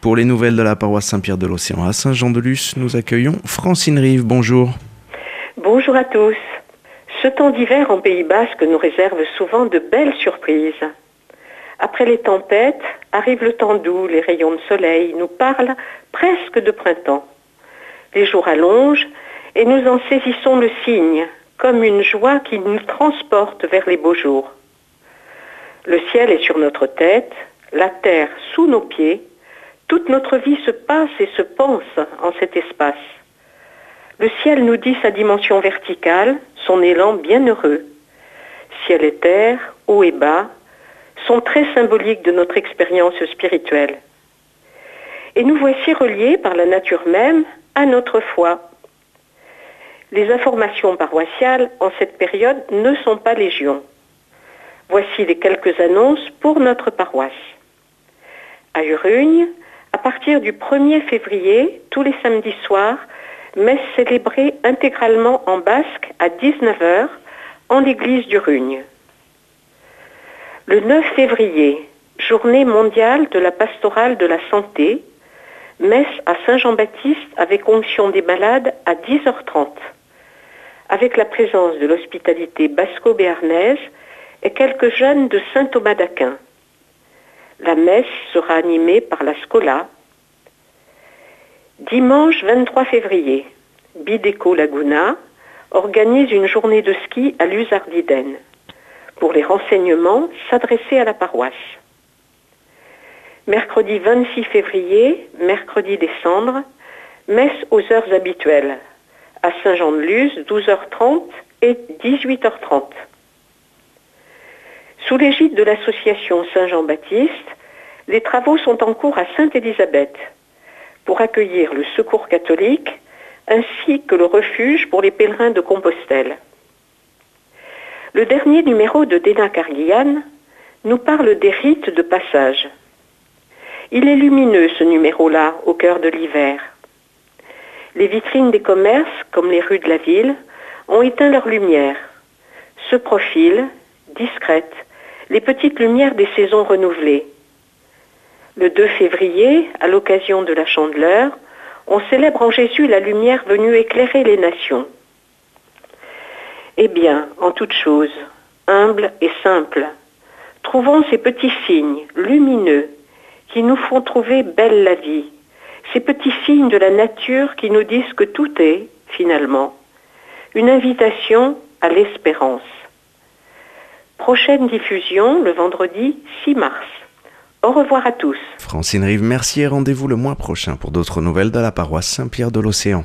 Pour les nouvelles de la paroisse Saint-Pierre de l'Océan à Saint-Jean-de-Luz, nous accueillons Francine Rive. Bonjour. Bonjour à tous. Ce temps d'hiver en Pays Basque nous réserve souvent de belles surprises. Après les tempêtes, arrive le temps doux, les rayons de soleil nous parlent presque de printemps. Les jours allongent et nous en saisissons le signe, comme une joie qui nous transporte vers les beaux jours. Le ciel est sur notre tête, la terre sous nos pieds, toute notre vie se passe et se pense en cet espace. Le ciel nous dit sa dimension verticale, son élan bienheureux. Ciel et terre, haut et bas, sont très symboliques de notre expérience spirituelle. Et nous voici reliés par la nature même à notre foi. Les informations paroissiales en cette période ne sont pas légion. Voici les quelques annonces pour notre paroisse. À Urugne, à partir du 1er février, tous les samedis soirs, messe célébrée intégralement en basque à 19h en l'église d'Urugne. Le 9 février, journée mondiale de la pastorale de la santé, messe à Saint-Jean-Baptiste avec onction des malades à 10h30, avec la présence de l'hospitalité basco-béarnaise et quelques jeunes de Saint-Thomas d'Aquin. La messe sera animée par la Scola. Dimanche 23 février, Bideco Laguna organise une journée de ski à Luzardiden. Pour les renseignements, s'adresser à la paroisse. Mercredi 26 février, mercredi des Cendres, messe aux heures habituelles, à Saint-Jean-de-Luz, 12h30 et 18h30. Sous l'égide de l'association Saint-Jean-Baptiste, les travaux sont en cours à Sainte-Élisabeth pour accueillir le secours catholique ainsi que le refuge pour les pèlerins de Compostelle. Le dernier numéro de Déna Carguillan nous parle des rites de passage. Il est lumineux ce numéro-là au cœur de l'hiver. Les vitrines des commerces, comme les rues de la ville, ont éteint leur lumière. Se profilent, discrètes, les petites lumières des saisons renouvelées. Le 2 février, à l'occasion de la Chandeleur, on célèbre en Jésus la lumière venue éclairer les nations. Eh bien, en toute chose, humble et simple, trouvons ces petits signes lumineux qui nous font trouver belle la vie, ces petits signes de la nature qui nous disent que tout est, finalement, une invitation à l'espérance. Prochaine diffusion le vendredi 6 mars. Au revoir à tous. Francine Rive, merci et rendez-vous le mois prochain pour d'autres nouvelles de la paroisse Saint-Pierre de l'Océan.